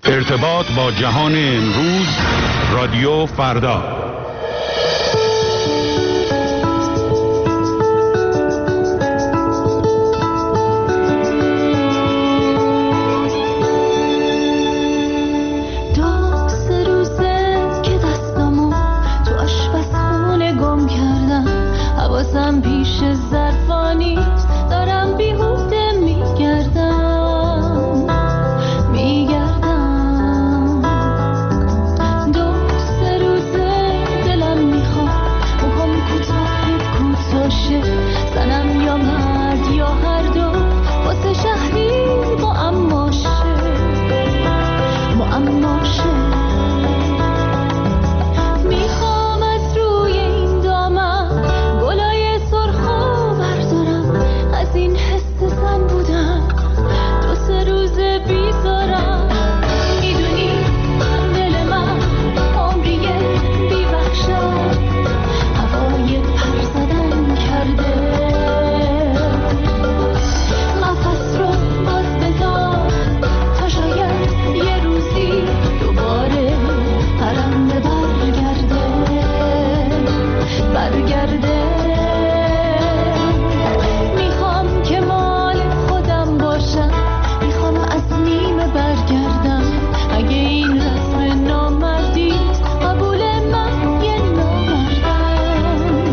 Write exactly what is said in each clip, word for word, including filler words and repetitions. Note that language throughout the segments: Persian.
ارتباط با جهان امروز، رادیو فردا. حواسم پیش ظرفانیست، دارم بیهوده میگردم میگردم دو سه روزه دلم میخواد موهام کوتاه کوتاشه، زنم یا مرد یا هر دو، واسه شهری معماشه معماشه. میخوام از روی این دامن گلای سرخو بردارم، از این حس زن بودم دو سه روز بیزارم. میدونی دل من عمریه بی وحشت، هوای پر زدن کرده، قفس رو باز بذار تا شاید یه روزی دوباره پرنده برگرده برگرده. میخوام که مال خودم باشم، میخوام از نیمه برگردم، اگه این رسم نامردیست قبول من یه نامردم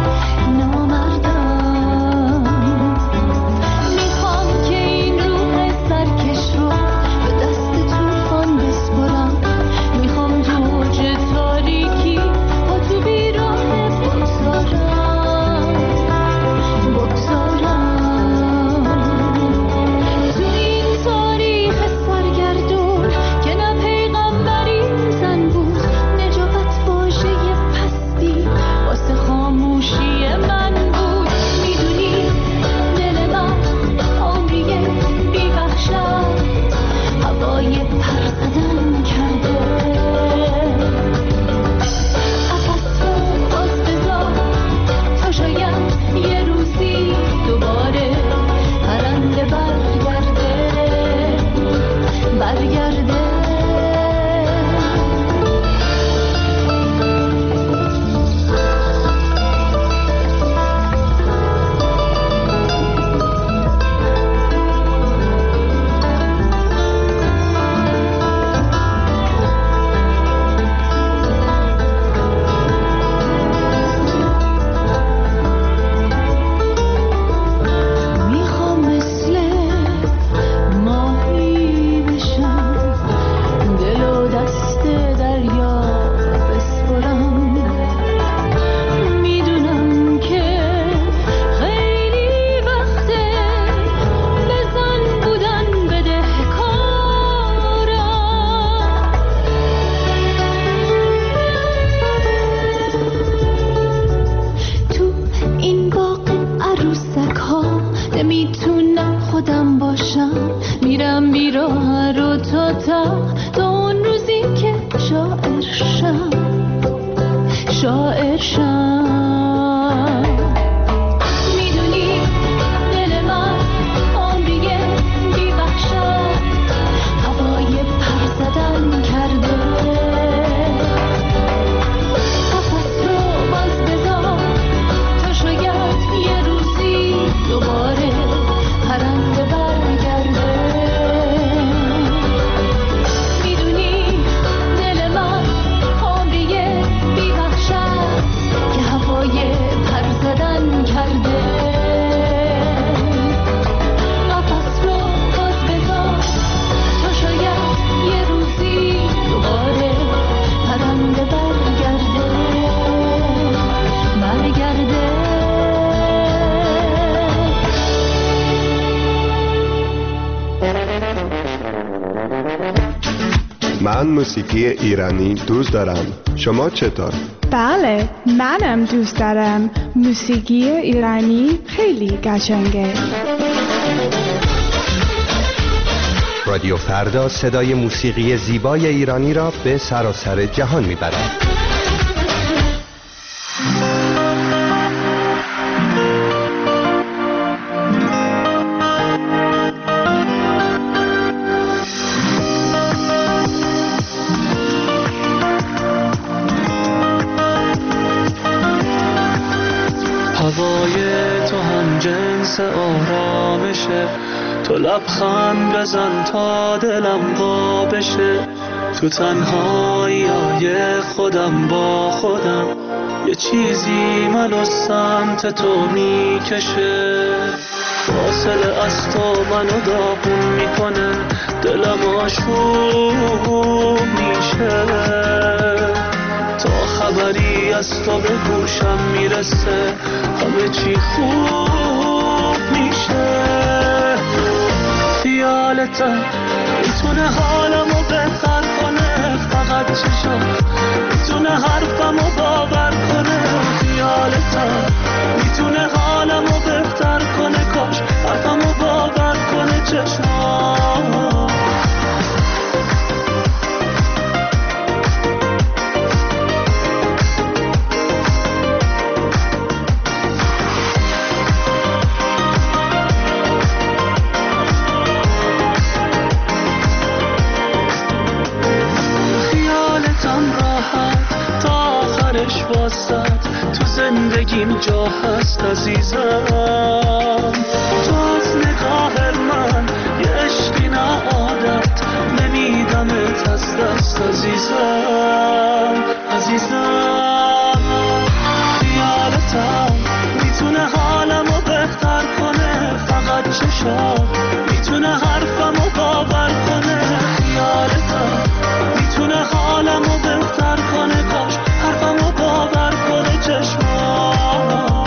نامردم. میخوام که این روح سرکش رو به دست طوفان بسپرم، میخوام تو اوج تاریکی با تو بیراه بگذارم بگذارم. تو این تاریخ سرگردون که نه پیغمبری زن بود، نجابت واژه پستی واسه خاموشی من بود. میدونی دل من عمریه بی وحشت، هوای پر زدن کرده، قفس رو باز بذار تا شاید یه روزی دوباره پرنده برگرده برگرده. میخوام مثل ماهی بشم، دل و دست دریا بسپرم. میدونم که خیلی وقته به زن بودن بدهکارم. تو این باغ عروسک ها نمیتونم خودم باشم، میرم بیراه رو تا تا تا اون روزی که شاعر شم شاعر شم. میدونی دل من عمریه بی وحشت، هوای پر زدن کرده، قفس رو باز بذار تا شاید یه روزی دوباره پرنده برگرده. میدونی دل من عمریه بی وحشت که هوای پر زدن کرده، قفس رو باز بذار تا شاید یه روزی دوباره پرنده برگرده برگرده. من موسیقی ایرانی دوست دارم. شما چطور؟ بله، منم دوست دارم. موسیقی ایرانی خیلی قشنگه. رادیو فردا صدای موسیقی زیبای ایرانی را به سراسر جهان میبرد. تو لبخند بزن تا دلم وا بشه، تو تنهایی های خودم با خودم یه چیزی منو سمت تو میکشه. فاصله از تو منو داغون میکنه، دلم آشوب میشه. تا خبری از تو به گوشم میرسه همه چی خوب میشه. خیالتم میتونه حالمو بهتر کنه، فقط چشم میتونه حرفمو باور کنه. خیالتم میتونه حالمو بهتر کنه، کاش حرفمو باور کنه چشمام. تو زندگیم جا هست عزیزم، تو از نگاه من یه عشقی نه عادت، نمیدمت از دست عزیزم عزیزم. خیالتم میتونه حالمو بهتر کنه، فقط چشم میتونه حرفمو باور کنه. خیالتم میتونه حالمو بهتر کنه، کاش حرفمو باور کنه چشمات.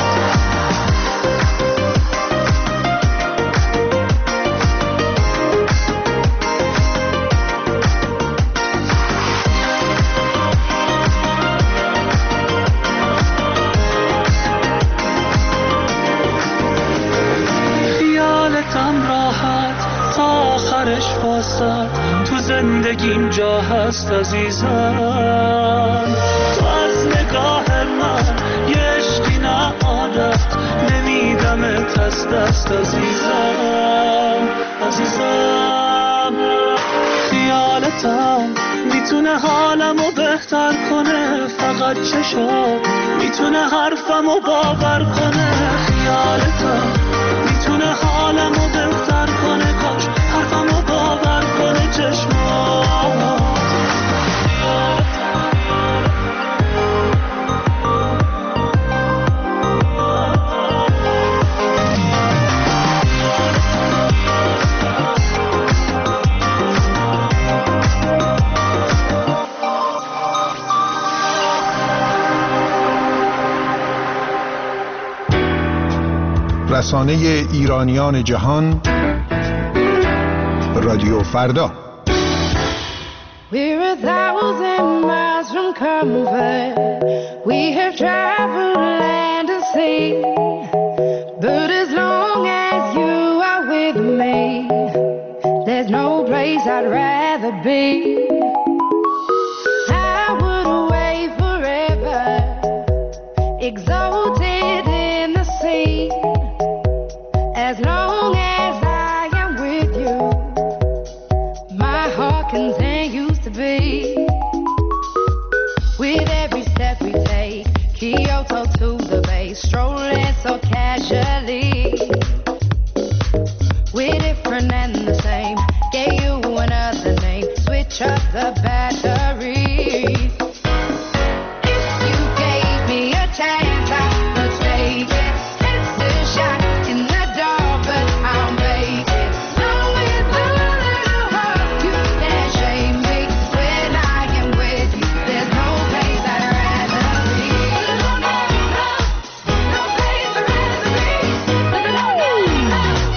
خیالتم راحت تا آخرش واسد، تو زندگیم جا هست عزیزم. تو از نگاه من یه عشقی نه عادت، نمیدمت از دست عزیزم عزیزم. خیالتم میتونه حالمو بهتر کنه، فقط چشم میتونه حرفمو باور کنه. خیالتم میتونه حالمو بهتر کنه، کاش حرفمو باور کنه چشمات. رسانه ایرانیان جهان، رادیو فردا. We're a thousand miles from comfort. We have traveled land and sea, but as long as you are with me, there's no place I'd rather be. I would away forever, exalted in the sea. As long as I am with you, my heart continues to beat. With every step we take, Kyoto to the bay, strolling so casually. We're different and the same, gave you another name, switch up the batteries. If you gave me a chance, I would take it. It's a shot in the dark, but I'll make it. Long with a little heart, you can't shame me. When I am with you, there's no place I'd rather be. No place I'd rather be. No place I'd rather be.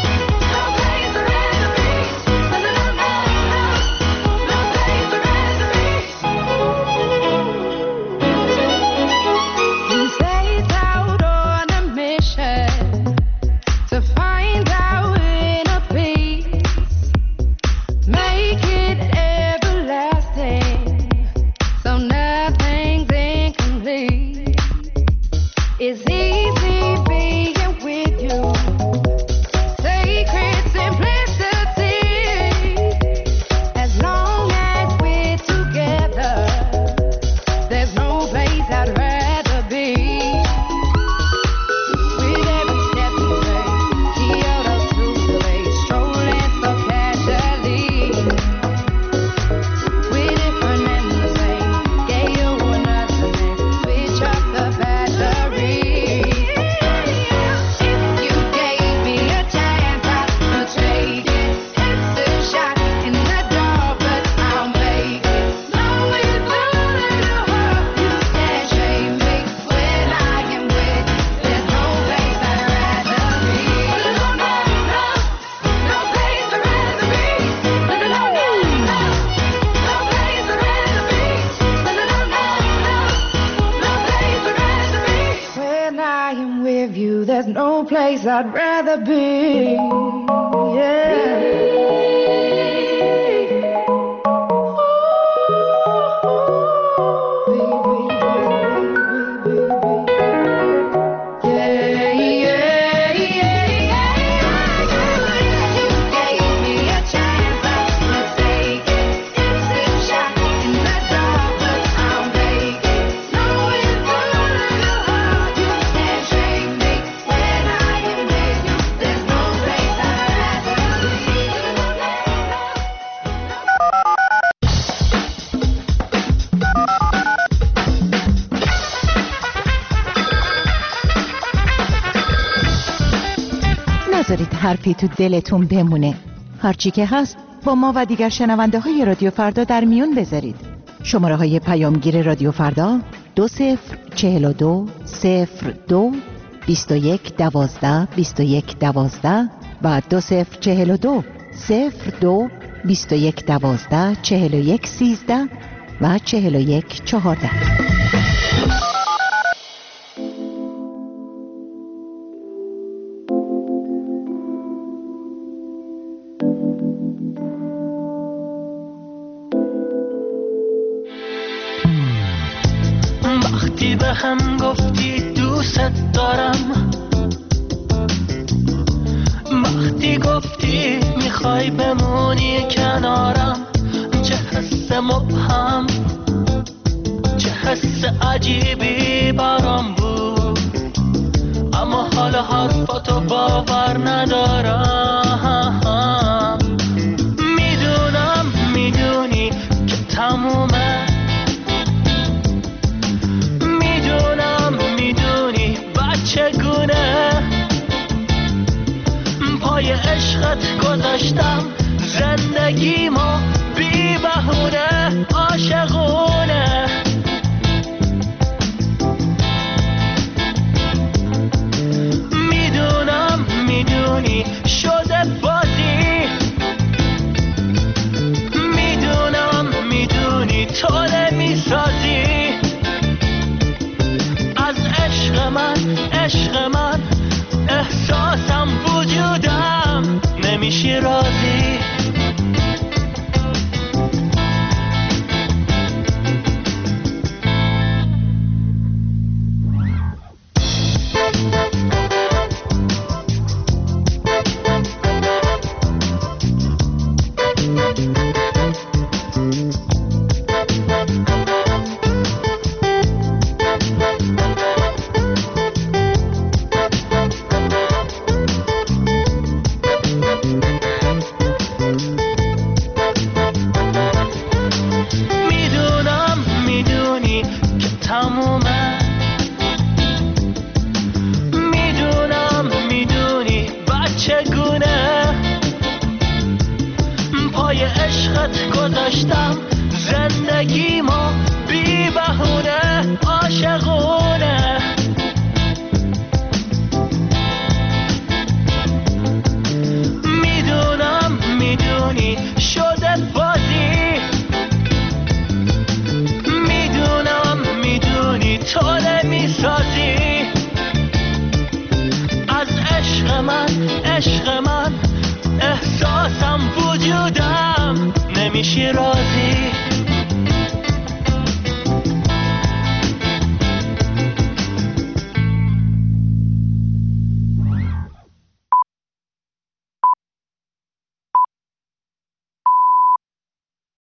No place I'd rather be. place I'd rather be. Yeah. نذارید حرفی تو دلتون بمونه. هرچی که هست با ما و دیگر شنونده های رادیو فردا در میون بذارید. شماره های پیامگیر رادیو فردا دو صفر چهل و دو صفر دو بیست و یک دوازده بیست و یک دوازده و دو صفر چهل و دو صفر دو بیست و یک دوازده چهل و یک سیزده و چهل و یک چهارده. وقتی به هم گفتی دوست دارم، وقتی گفتی میخوای بمونی کنارم، چه حس مبهم، چه حس عجیبی برام بود، اما حالا حرفاتو باور ندارم. میدونم میدونی که تمومه، چگونه پای عشقت گذاشتم زندگیمو بی بهونه عاشقونه. میدونم میدونی شده بازی، میدونم میدونی تو نمیسازی از عشق من، عشق من احساسم وجودم نمیشی راضی. گذاشتم زندگیمو بی بهونه عاشقونه. میدونم میدونی شده بازی، میدونم میدونی تو نمیسازی از عشق من، عشق من احساسم وجودم نمیشی راضی.